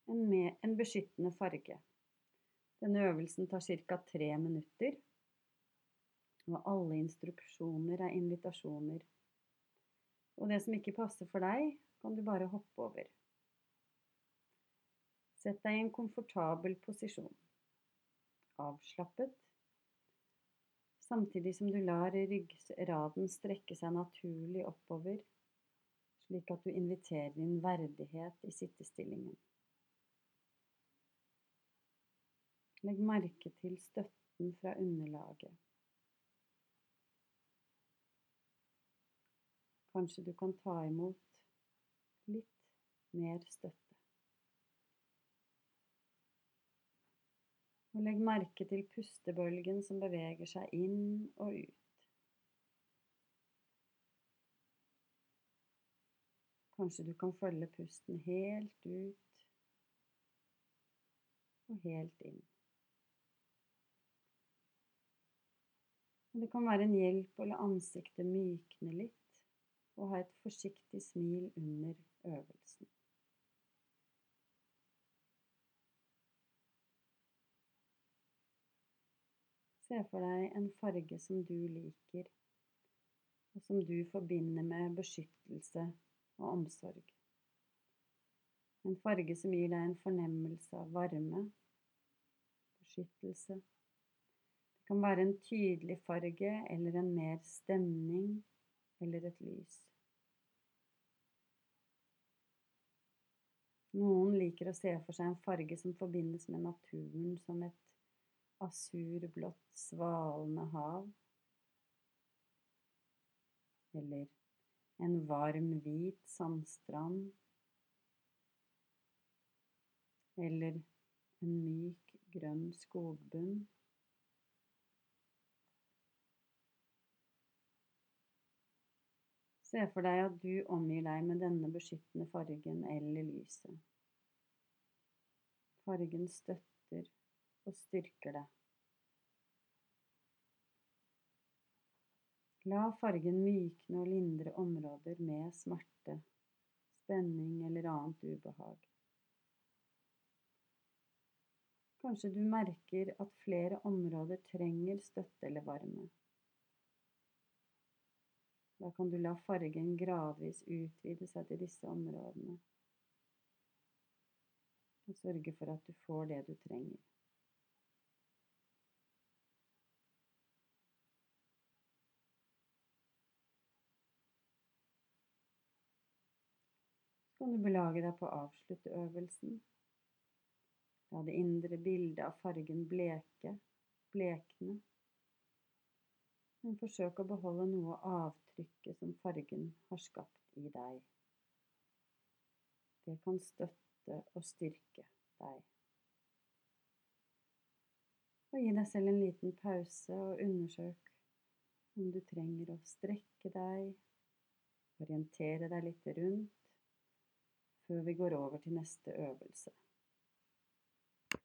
en beskyttende farge. Denne øvelsen tar ca. 3 minutter, og alle instruksjoner er invitasjoner. Og det som ikke passer for deg, kan du bare hoppe over. Sett deg i en komfortabel posisjon, avslappet, samtidig som du lar ryggraden strekke seg naturlig oppover, slik at du inviterer din verdighet i sittestillingen. Legg merke til støtten fra underlaget. Kanskje du kan ta imot litt mer støtte. Og legg merke til pustebølgen som beveger seg inn og ut. Kanskje du kan følge pusten helt ut og helt inn. Og det kan være en hjelp å la ansiktet mykne litt, og ha et forsiktig smil under øvelsen. Se for deg en farge som du liker, og som du forbinder med beskyttelse og omsorg. En farge som gir deg en fornemmelse av varme, beskyttelse. Det kan være en tydelig farge, eller en mer stemning, eller et lys. Noen liker å se for seg en farge som forbindes med naturen, som et asurblått svalende hav, eller en varm, hvit sandstrand, eller en myk, grønn skogbunn. Se for deg at du omgir deg med denne beskyttende fargen eller lyset. Fargen støtter og styrker deg. La fargen mykne og lindre områder med smerte, spenning eller annet ubehag. Kanskje du merker at flere områder trenger støtte eller varme. Da kan du la fargen gradvis utvide seg til disse områdene, og sørge for at du får det du trenger. Så kan du belage deg på å avslutte øvelsen. La det indre bildet av fargen blekne. Men forsøk å beholde noe av avtrykket som fargen har skapt i deg. Det kan støtte og styrke deg. Og gi deg selv en liten pause og undersøk om du trenger å strekke deg, orientere deg litt rundt, før vi går over til neste øvelse.